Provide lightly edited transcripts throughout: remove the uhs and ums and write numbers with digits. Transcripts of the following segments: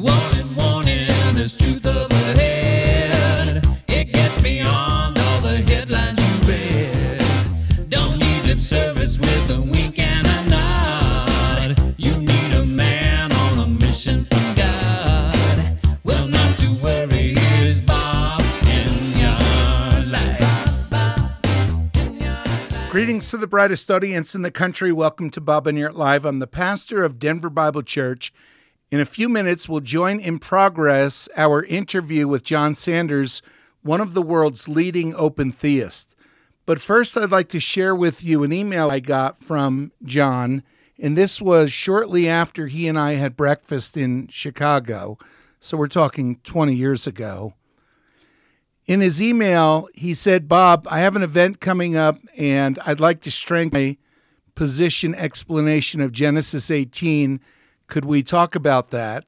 Warning, warning, there's truth up ahead. It gets beyond all the headlines you read. Don't need lip service with a wink and a nod. You need a man on a mission from God. Well, not to worry, here's Bob in your life. Greetings to the brightest audience in the country. Welcome to Bob and Yurt Live. I'm the pastor of Denver Bible Church. In a few minutes, we'll join in progress our interview with John Sanders, one of the world's leading open theists. But first, I'd like to share with you an email I got from John, and this was shortly after he and I had breakfast in Chicago, so we're talking 20 years ago. In his email, he said, Bob, I have an event coming up, and I'd like to strengthen my position explanation of Genesis 18. Could we talk about that?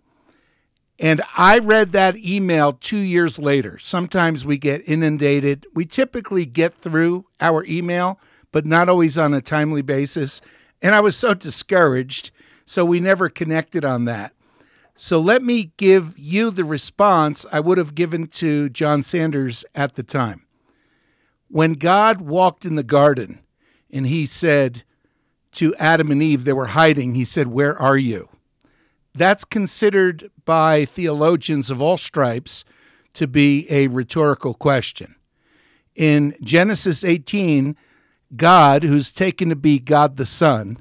And I read that email 2 years later. Sometimes we get inundated. We typically get through our email, but not always on a timely basis. And I was so discouraged, so we never connected on that. So let me give you the response I would have given to John Sanders at the time. When God walked in the garden and he said to Adam and Eve, they were hiding, he said, "Where are you?" That's considered by theologians of all stripes to be a rhetorical question. In Genesis 18, God, who's taken to be God the Son,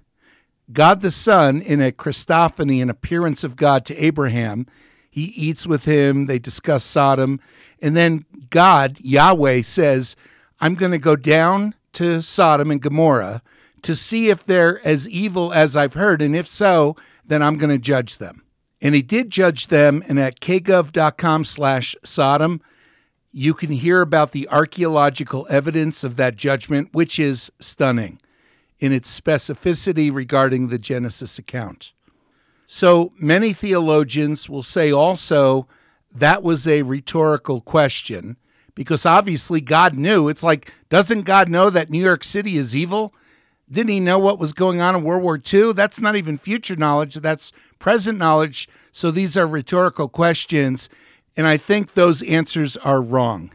in a Christophany, an appearance of God to Abraham, he eats with him, they discuss Sodom, and then God, Yahweh, says, I'm going to go down to Sodom and Gomorrah to see if they're as evil as I've heard, and if so, then I'm going to judge them. And he did judge them, and at kgov.com/Sodom, you can hear about the archaeological evidence of that judgment, which is stunning in its specificity regarding the Genesis account. So many theologians will say also that was a rhetorical question, because obviously God knew. It's like, doesn't God know that New York City is evil? Didn't he know what was going on in World War II? That's not even future knowledge. That's present knowledge. So these are rhetorical questions, and I think those answers are wrong.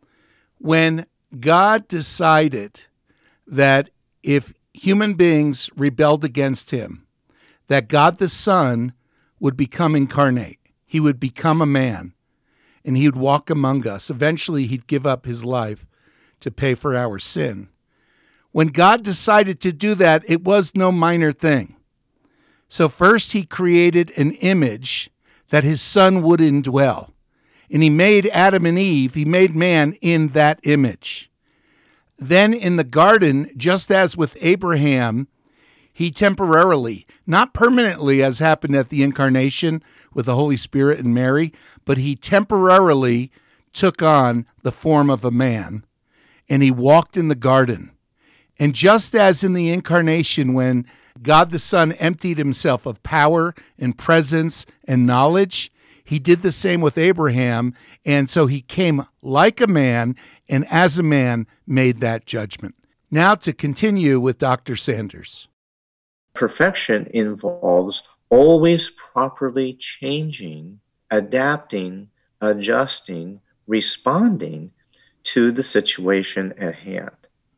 When God decided that if human beings rebelled against him, that God the Son would become incarnate. He would become a man, and he would walk among us. Eventually, he'd give up his life to pay for our sin. When God decided to do that, it was no minor thing. So first, he created an image that his Son would indwell. And he made Adam and Eve, he made man in that image. Then in the garden, just as with Abraham, he temporarily, not permanently as happened at the incarnation with the Holy Spirit and Mary, but he temporarily took on the form of a man, and he walked in the garden. And just as in the incarnation, when God the Son emptied himself of power and presence and knowledge, he did the same with Abraham, and so he came like a man, and as a man made that judgment. Now to continue with Dr. Sanders. Perfection involves always properly changing, adapting, adjusting, responding to the situation at hand.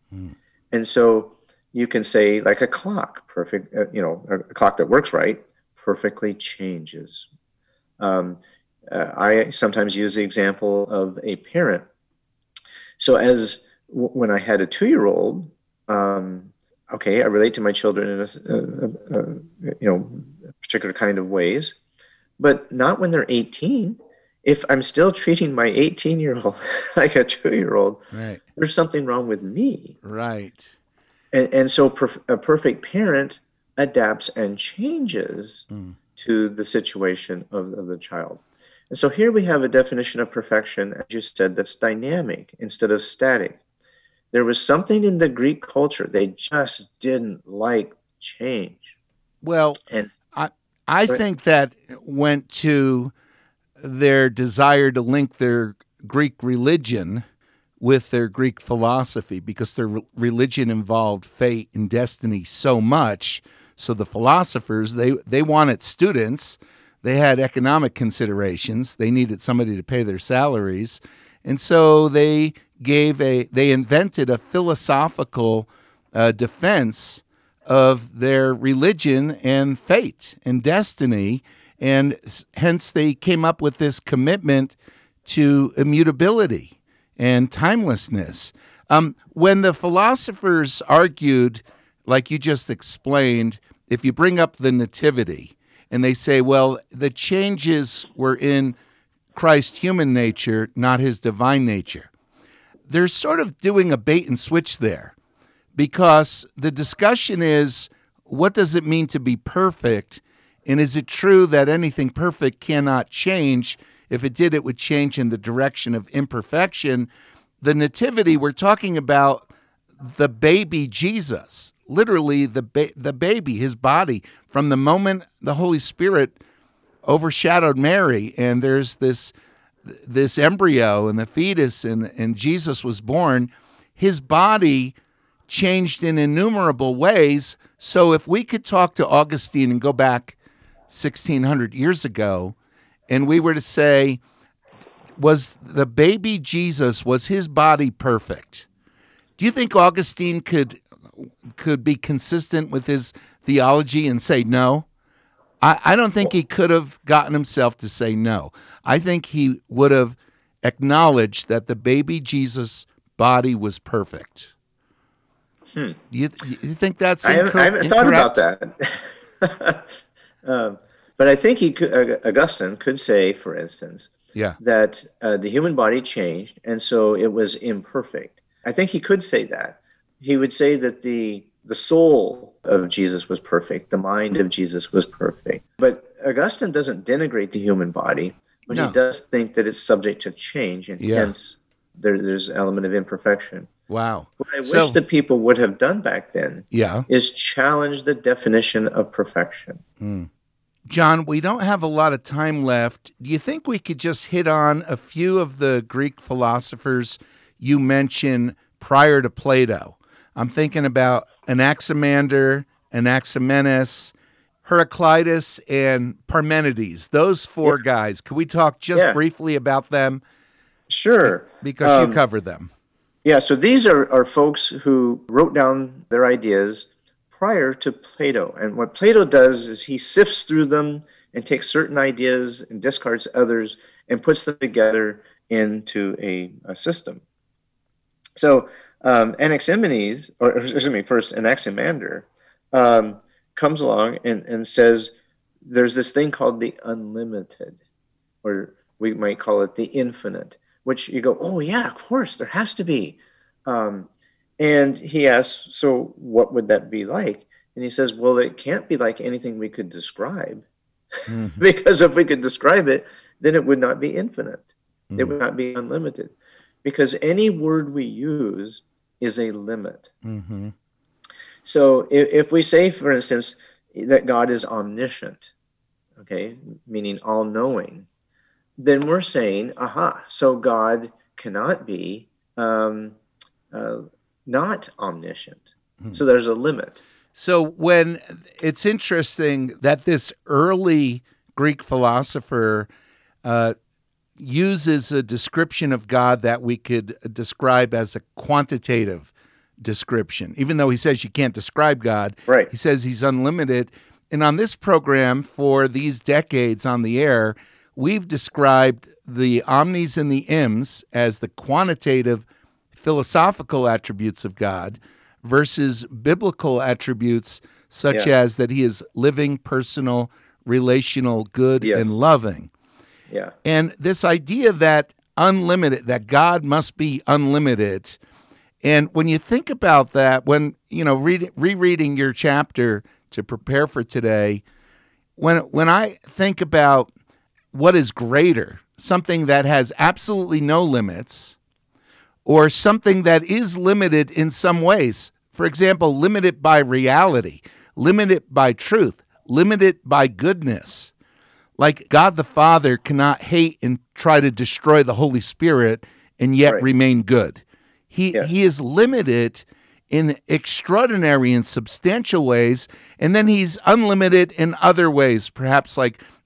And so you can say, like a clock, perfect, a clock that works right, perfectly changes. I sometimes use the example of a parent. So when I had a 2-year-old, I relate to my children in a particular kind of ways, but not when they're 18. If I'm still treating my 18-year-old like a 2-year-old, right, there's something wrong with me. Right. And so a perfect parent adapts and changes to the situation of the child. And so here we have a definition of perfection, as you said, that's dynamic instead of static. There was something in the Greek culture. They just didn't like change. Well, and I think that went to their desire to link their Greek religion with their Greek philosophy, because their religion involved fate and destiny so much. So the philosophers, they wanted students they had economic considerations. They needed somebody to pay their salaries. And so they invented a philosophical defense of their religion and fate and destiny. And hence they came up with this commitment to immutability and timelessness. When the philosophers argued, like you just explained, if you bring up the nativity and they say, well, the changes were in Christ's human nature, not his divine nature, they're sort of doing a bait and switch there, because the discussion is, what does it mean to be perfect? And is it true that anything perfect cannot change? If it did, it would change in the direction of imperfection. The nativity, we're talking about the baby Jesus, literally the baby, his body, from the moment the Holy Spirit overshadowed Mary, and there's this embryo and the fetus, and Jesus was born, his body changed in innumerable ways. So if we could talk to Augustine and go back 1,600 years ago, and we were to say, was the baby Jesus, was his body perfect? Do you think Augustine could be consistent with his theology and say no? I don't think he could have gotten himself to say no. I think he would have acknowledged that the baby Jesus body was perfect. Do you think that's incorrect? I haven't thought about that. But I think Augustine could say, for instance, that the human body changed, and so it was imperfect. I think he could say that. He would say that the soul of Jesus was perfect, the mind of Jesus was perfect. But Augustine doesn't denigrate the human body, but he does think that it's subject to change, and hence there's an element of imperfection. Wow. What I wish that people would have done back then is challenge the definition of perfection. John, we don't have a lot of time left. Do you think we could just hit on a few of the Greek philosophers you mentioned prior to Plato? I'm thinking about Anaximander, Anaximenes, Heraclitus, and Parmenides. Those four guys. Could we talk just briefly about them? Sure. Because you covered them. Yeah, so these are folks who wrote down their ideas prior to Plato. And what Plato does is he sifts through them and takes certain ideas and discards others and puts them together into a system. So Anaximenes, or excuse me, first Anaximander, comes along and says there's this thing called the unlimited, or we might call it the infinite, which you go, oh yeah, of course, there has to be. And he asks, so what would that be like? And he says, well, it can't be like anything we could describe, because if we could describe it, then it would not be infinite. It would not be unlimited, because any word we use is a limit. So if we say, for instance, that God is omniscient, okay, meaning all-knowing, then we're saying, so God cannot be not omniscient. So there's a limit. So when it's interesting that this early Greek philosopher uses a description of God that we could describe as a quantitative description, even though he says you can't describe God. Right. He says he's unlimited. And on this program, for these decades on the air, we've described the omnis and the ims as the quantitative philosophical attributes of God versus biblical attributes such as that he is living, personal, relational, good, and loving. Yeah. And this idea that unlimited, that God must be unlimited. And when you think about that, when, rereading your chapter to prepare for today, when I think about what is greater, something that has absolutely no limits, or something that is limited in some ways. For example, limited by reality, limited by truth, limited by goodness. Like God the Father cannot hate and try to destroy the Holy Spirit and yet remain good. He is limited in extraordinary and substantial ways, and then he's unlimited in other ways, perhaps like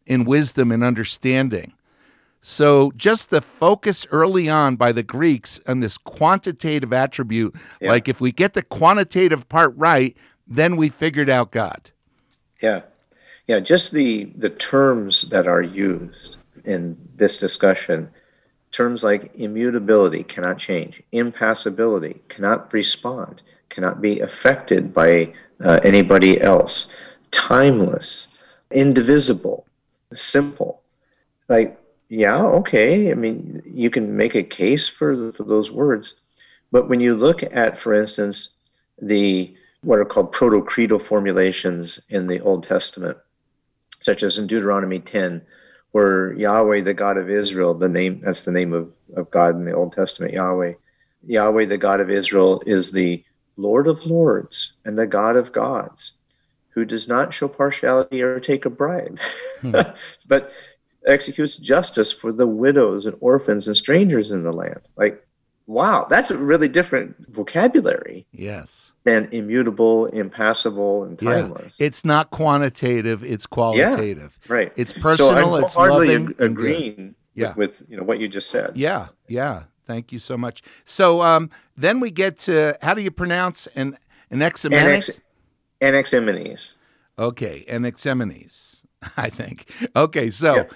in wisdom and understanding. So just the focus early on by the Greeks on this quantitative attribute, like if we get the quantitative part right, then we figured out God. Yeah. Yeah, just the terms that are used in this discussion, terms like immutability, cannot change, impassibility, cannot respond, cannot be affected by anybody else, timeless, indivisible, simple. Like, yeah, okay. I mean, you can make a case for those words, but when you look at, for instance, what are called proto-creedal formulations in the Old Testament, such as in Deuteronomy 10, where Yahweh, the God of Israel, that's the name of God in the Old Testament, Yahweh. Yahweh, the God of Israel, is the Lord of lords and the God of gods, who does not show partiality or take a bribe, but executes justice for the widows and orphans and strangers in the land. Like, wow, that's a really different vocabulary. Yes. Than immutable, impassible, and timeless. Yeah. It's not quantitative, it's qualitative. Yeah, right. It's personal, so it's loving. Agreeing with what you just said. Yeah, yeah. Thank you so much. So then we get to, how do you pronounce Anaximenes? Anaximenes. Okay, Anaximenes, I think. Okay, so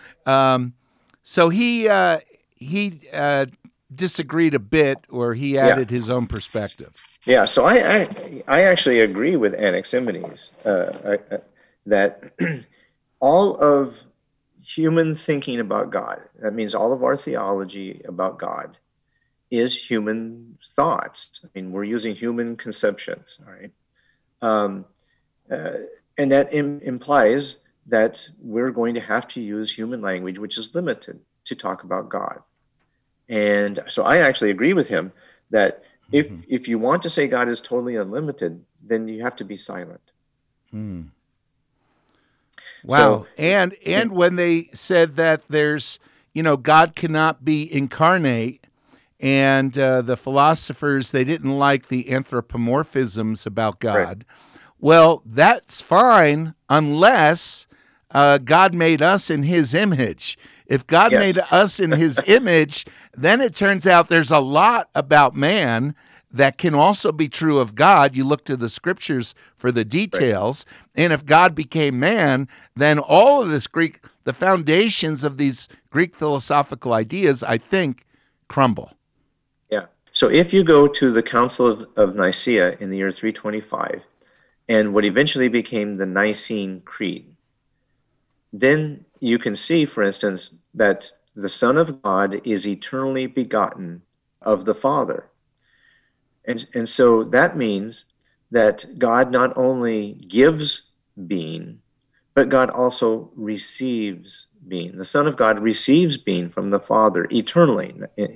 so he disagreed a bit, or he added his own perspective. Yeah, so I actually agree with Anaximenes that all of human thinking about God, that means all of our theology about God, is human thoughts. I mean, we're using human conceptions, all right? And that implies that we're going to have to use human language, which is limited, to talk about God. And so I actually agree with him that if you want to say God is totally unlimited, then you have to be silent. Wow. So, and when they said that there's, God cannot be incarnate, and the philosophers, they didn't like the anthropomorphisms about God. Right. Well, that's fine unless God made us in his image. If God made us in his image, then it turns out there's a lot about man that can also be true of God. You look to the scriptures for the details. Right. And if God became man, then all of this the foundations of these Greek philosophical ideas, I think, crumble. Yeah. So if you go to the Council of Nicaea in the year 325, and what eventually became the Nicene Creed, then you can see, for instance, that the Son of God is eternally begotten of the Father. And so that means that God not only gives being, but God also receives being. The Son of God receives being from the Father eternally.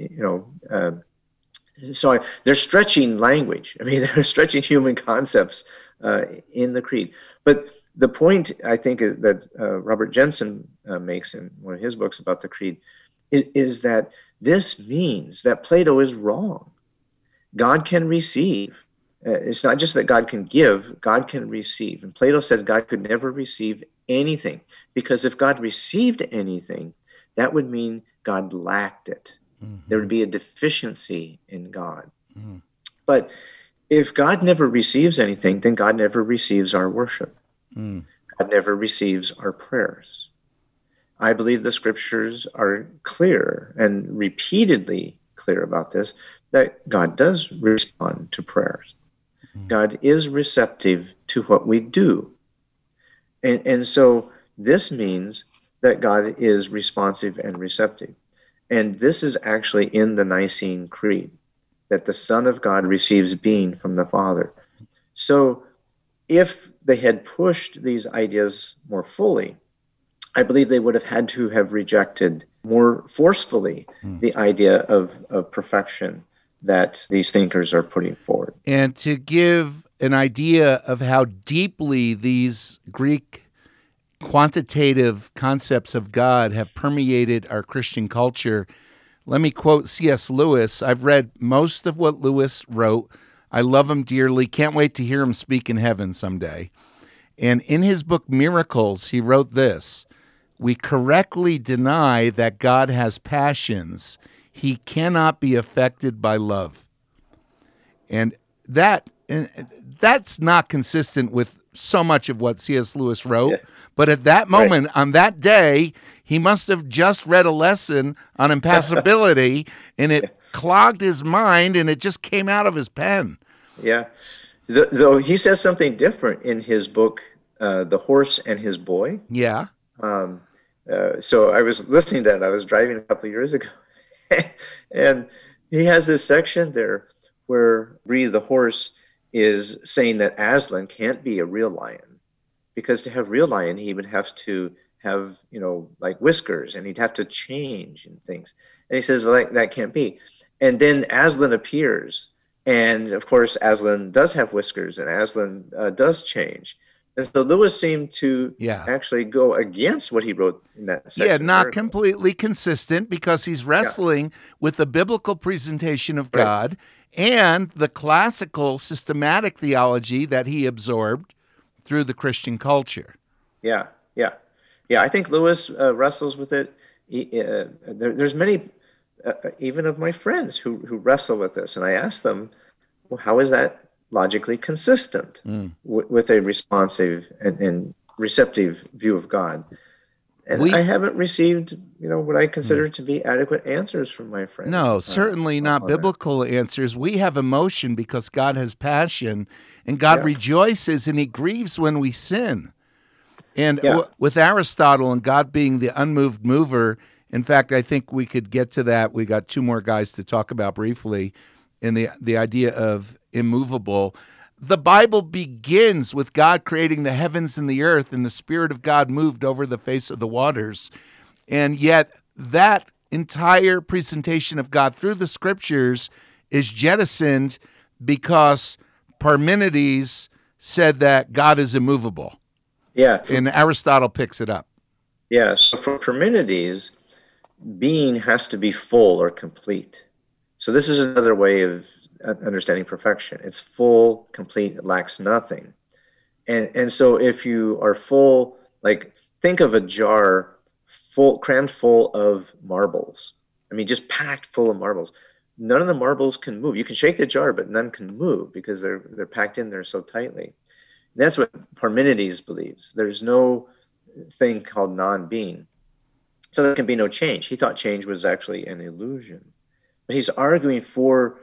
So they're stretching language. I mean, they're stretching human concepts in the Creed. But the point, I think, that Robert Jensen makes in one of his books about the Creed is that this means that Plato is wrong. God can receive. It's not just that God can give, God can receive. And Plato said God could never receive anything, because if God received anything, that would mean God lacked it. Mm-hmm. There would be a deficiency in God. Mm-hmm. But if God never receives anything, then God never receives our worship. Mm. God never receives our prayers. I believe the scriptures are clear and repeatedly clear about this, that God does respond to prayers. Mm. God is receptive to what we do. And so this means that God is responsive and receptive. And this is actually in the Nicene Creed, that the Son of God receives being from the Father. So if they had pushed these ideas more fully, I believe they would have had to have rejected more forcefully the idea of perfection that these thinkers are putting forward. And to give an idea of how deeply these Greek quantitative concepts of God have permeated our Christian culture, let me quote C.S. Lewis. I've read most of what Lewis wrote. I love him dearly. Can't wait to hear him speak in heaven someday. And in his book, Miracles, he wrote this: we correctly deny that God has passions, he cannot be affected by love. And that's not consistent with so much of what C.S. Lewis wrote. Yeah. But at that moment, on that day, he must have just read a lesson on impassibility, and it clogged his mind, and it just came out of his pen. Yeah. Though he says something different in his book, The Horse and His Boy. Yeah. So I was listening to that. I was driving a couple of years ago. And he has this section there where Bree the horse is saying that Aslan can't be a real lion, because to have real lion, he would have to have, like whiskers, and he'd have to change and things. And he says, well, that can't be. And then Aslan appears. And of course, Aslan does have whiskers, and Aslan does change. And so Lewis seemed to actually go against what he wrote in that section. Yeah, not completely consistent, because he's wrestling with the biblical presentation of God and the classical systematic theology that he absorbed through the Christian culture. Yeah. I think Lewis wrestles with it. There's many, even of my friends, who wrestle with this, and I ask them, well, how is that logically consistent with a responsive and receptive view of God? And I haven't received, what I consider to be adequate answers from my friends. No, certainly not biblical answers. We have emotion because God has passion, and God rejoices and he grieves when we sin. And with Aristotle and God being the unmoved mover, in fact, I think we could get to that. We got two more guys to talk about briefly, in the idea of immovable. The Bible begins with God creating the heavens and the earth, and the Spirit of God moved over the face of the waters. And yet that entire presentation of God through the Scriptures is jettisoned because Parmenides said that God is immovable. Yeah. And Aristotle picks it up. Yeah, so for Parmenides, being has to be full or complete. So this is another way of understanding perfection. It's full, complete, it lacks nothing. And so if you are full, like think of a jar crammed full of marbles. I mean, just packed full of marbles. None of the marbles can move. You can shake the jar, but none can move because they're packed in there so tightly. And that's what Parmenides believes. There's no thing called non-being. So there can be no change. He thought change was actually an illusion. But he's arguing for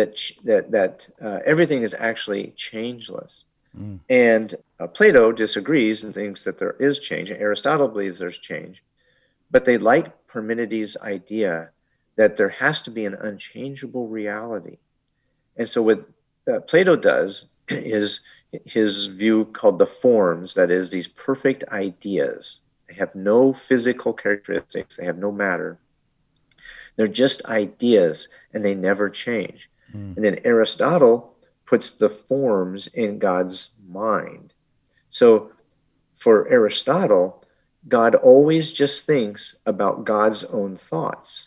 that everything is actually changeless. And Plato disagrees and thinks that there is change. And Aristotle believes there's change. But they like Parmenides' idea that there has to be an unchangeable reality. And so what Plato does is his view called the forms, that is, these perfect ideas. They have no physical characteristics. They have no matter. They're just ideas, and they never change. And then Aristotle puts the forms in God's mind. So for Aristotle, God always just thinks about God's own thoughts.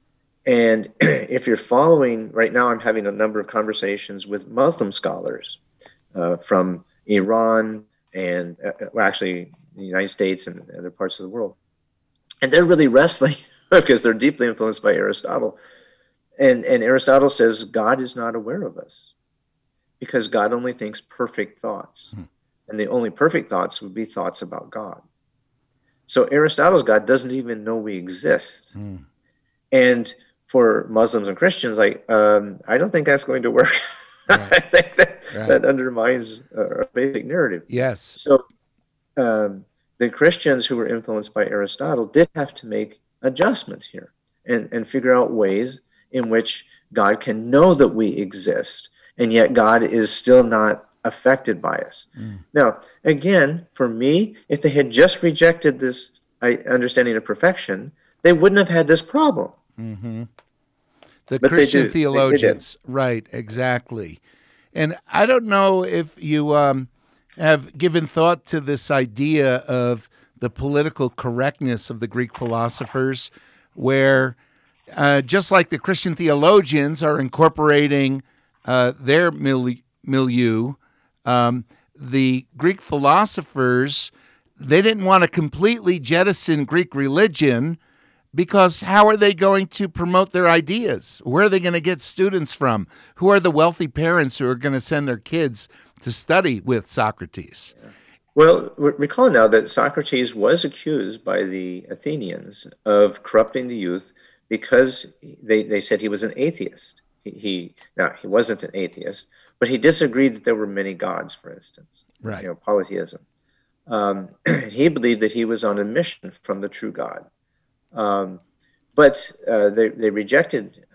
And if you're following, right now I'm having a number of conversations with Muslim scholars from Iran and actually the United States and other parts of the world. And they're really wrestling because they're deeply influenced by Aristotle. And Aristotle says God is not aware of us because God only thinks perfect thoughts. And the only perfect thoughts would be thoughts about God. So Aristotle's God doesn't even know we exist. And for Muslims and Christians, I don't think that's going to work. I think that undermines our basic narrative. Yes. So the Christians who were influenced by Aristotle did have to make adjustments here and figure out ways in which God can know that we exist, and yet God is still not affected by us. Now, again, for me, if they had just rejected this understanding of perfection, they wouldn't have had this problem. The Christian theologians, right, exactly. And I don't know if you have given thought to this idea of the political correctness of the Greek philosophers, where just like the Christian theologians are incorporating their milieu, the Greek philosophers they didn't want to completely jettison Greek religion, because how are they going to promote their ideas? Where are they going to get students from? Who are the wealthy parents who are going to send their kids to study with Socrates? Well, recall now that Socrates was accused by the Athenians of corrupting the youth because they said he was an atheist. He wasn't an atheist, but he disagreed that there were many gods, for instance. Right. Polytheism. He believed that he was on a mission from the true God. But they rejected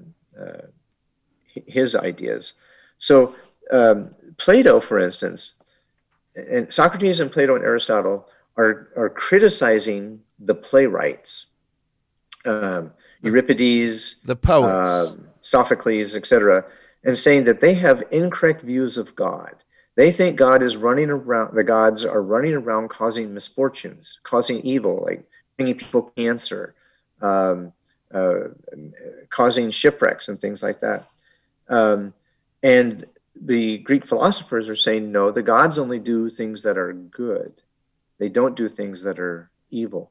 his ideas. So Plato, for instance, and Socrates and Plato and Aristotle are criticizing the playwrights, Euripides, the poets, Sophocles, etc., and saying that they have incorrect views of God. They think God is running around, the gods are running around causing misfortunes, causing evil, like bringing people cancer, causing shipwrecks and things like that. And the Greek philosophers are saying, no, the gods only do things that are good. They don't do things that are evil.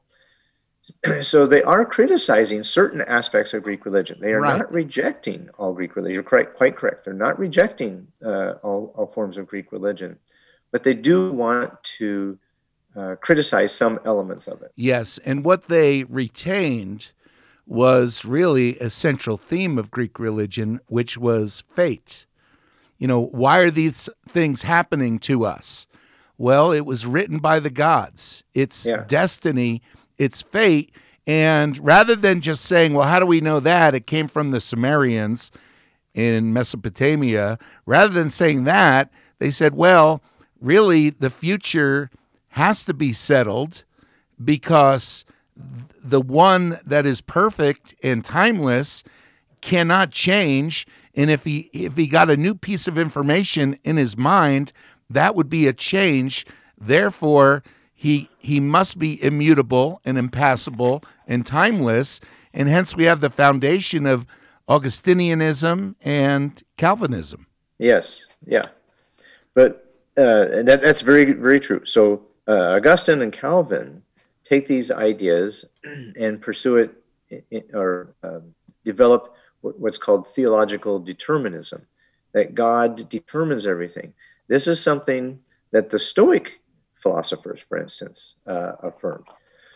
So they are criticizing certain aspects of Greek religion. They are not rejecting all Greek religion. You're quite correct. They're not rejecting all forms of Greek religion, but they do want to criticize some elements of it. Yes, and what they retained was really a central theme of Greek religion, which was fate. Why are these things happening to us? Well, it was written by the gods. It's destiny, it's fate. And rather than just saying, well, how do we know that? It came from the Sumerians in Mesopotamia. Rather than saying that, they said, well, really, the future has to be settled because the one that is perfect and timeless cannot change. And if he got a new piece of information in his mind, that would be a change. Therefore, he must be immutable and impassible and timeless. And hence we have the foundation of Augustinianism and Calvinism. Yes, yeah. But and that's very, very true. So Augustine and Calvin take these ideas and pursue it or develop what's called theological determinism, that God determines everything. This is something that the Stoic philosophers, for instance, affirmed.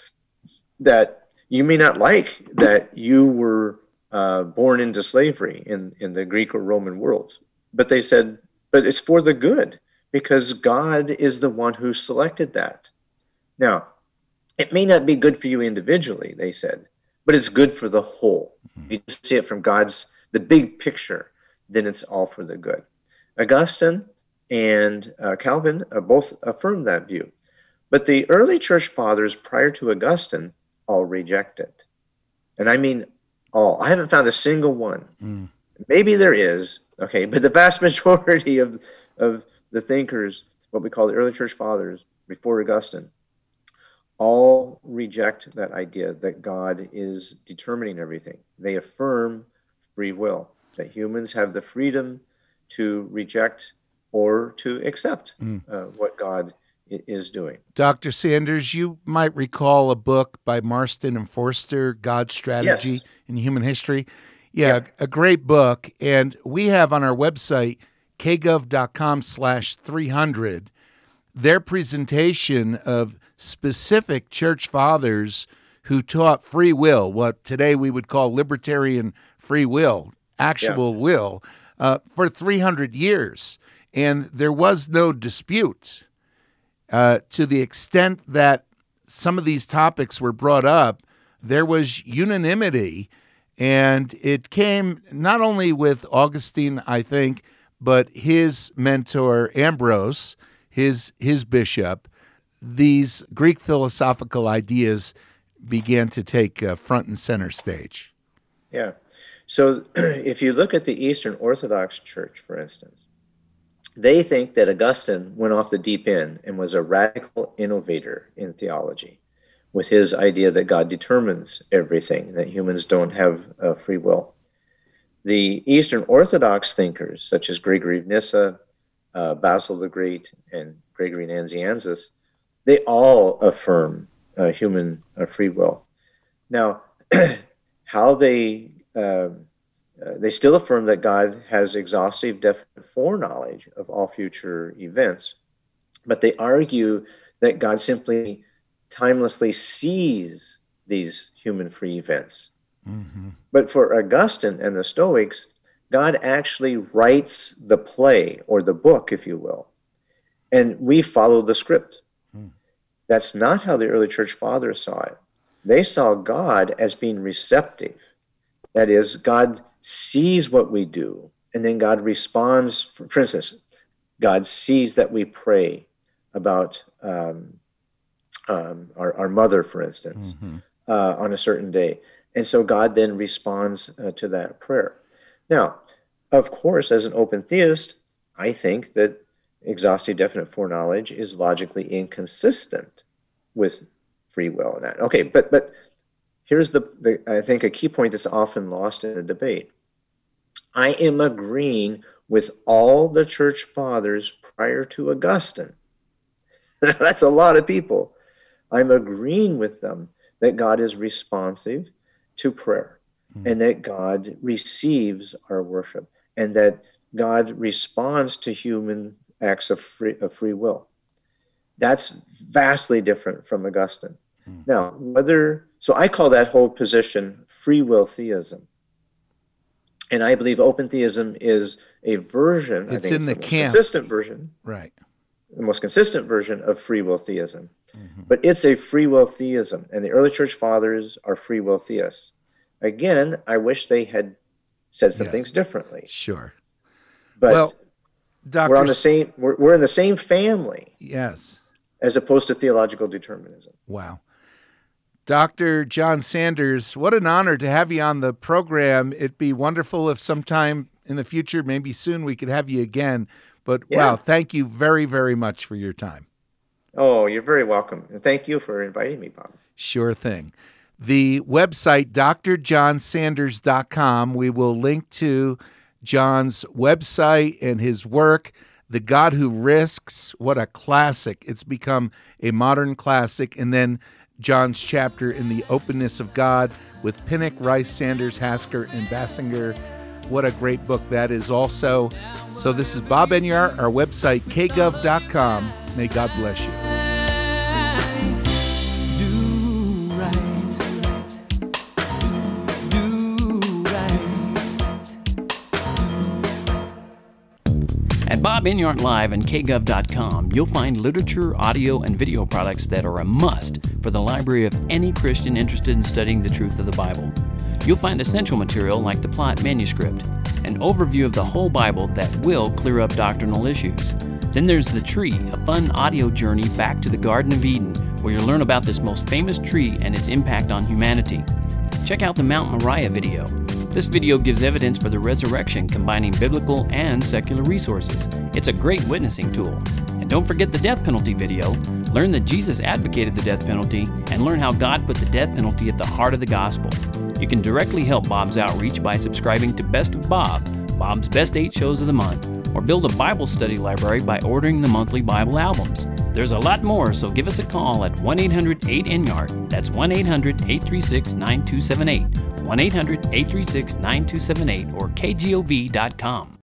That you may not like that you were born into slavery in the Greek or Roman worlds, but they said, but it's for the good, because God is the one who selected that. Now, it may not be good for you individually, they said, but it's good for the whole. You just see it from the big picture, then it's all for the good. Augustine and Calvin both affirmed that view. But the early church fathers prior to Augustine all reject it. And I mean all. I haven't found a single one. Maybe there is, okay, but the vast majority of the thinkers, what we call the early church fathers before Augustine, all reject that idea that God is determining everything. They affirm free will, that humans have the freedom to reject or to accept what God is doing. Dr. Sanders, you might recall a book by Marston and Forster, God's Strategy in Human History. Yeah, a great book. And we have on our website, kgov.com/300, their presentation of specific church fathers who taught free will, what today we would call libertarian free will, actual will, for 300 years. And there was no dispute to the extent that some of these topics were brought up. There was unanimity, and it came not only with Augustine, I think, but his mentor, Ambrose, his bishop. These Greek philosophical ideas began to take front and center stage. Yeah. So if you look at the Eastern Orthodox Church, for instance, they think that Augustine went off the deep end and was a radical innovator in theology with his idea that God determines everything, that humans don't have free will. The Eastern Orthodox thinkers, such as Gregory of Nyssa, Basil the Great, and Gregory Nazianzus, they all affirm human free will. Now, how they still affirm that God has exhaustive, definite foreknowledge of all future events, but they argue that God simply timelessly sees these human free events. Mm-hmm. But for Augustine and the Stoics, God actually writes the play, or the book, if you will, and we follow the script. That's not how the early church fathers saw it. They saw God as being receptive. That is, God sees what we do, and then God responds. For instance, God sees that we pray about our mother, for instance, on a certain day. And so God then responds to that prayer. Now, of course, as an open theist, I think that exhaustive, definite foreknowledge is logically inconsistent with free will and that. Okay, but here's the I think a key point that's often lost in the debate. I am agreeing with all the church fathers prior to Augustine. That's a lot of people. I'm agreeing with them that God is responsive to prayer, and that God receives our worship, and that God responds to human acts of free will. That's vastly different from Augustine. Now, so I call that whole position free will theism. And I believe open theism is a version, it's I think in the most camp. Consistent version. Right. The most consistent version of free will theism. But it's a free will theism, and the early church fathers are free will theists. Again, I wish they had said some things differently. Sure. But well, Dr. we're in the same family. Yes. As opposed to theological determinism. Wow. Dr. John Sanders, what an honor to have you on the program. It'd be wonderful if sometime in the future, maybe soon, we could have you again. But wow, thank you very, very much for your time. Oh, you're very welcome. And thank you for inviting me, Bob. Sure thing. The website, drjohnsanders.com, we will link to John's website and his work. The God Who Risks, what a classic. It's become a modern classic. And then John's chapter in The Openness of God with Pinnock, Rice, Sanders, Hasker, and Basinger. What a great book that is also. So this is Bob Enyart, our website, kgov.com. May God bless you. At Bob Enyart Live and kgov.com, you'll find literature, audio, and video products that are a must for the library of any Christian interested in studying the truth of the Bible. You'll find essential material like the Plot manuscript, an overview of the whole Bible that will clear up doctrinal issues. Then there's The Tree, a fun audio journey back to the Garden of Eden, where you'll learn about this most famous tree and its impact on humanity. Check out the Mount Moriah video. This video gives evidence for the resurrection, combining biblical and secular resources. It's a great witnessing tool. And don't forget the death penalty video. Learn that Jesus advocated the death penalty, and learn how God put the death penalty at the heart of the gospel. You can directly help Bob's outreach by subscribing to Best of Bob, Bob's Best 8 Shows of the Month, or build a Bible study library by ordering the monthly Bible albums. There's a lot more, so give us a call at 1-800-8-ENYARD. That's 1-800-836-9278. 1-800-836-9278 or kgov.com.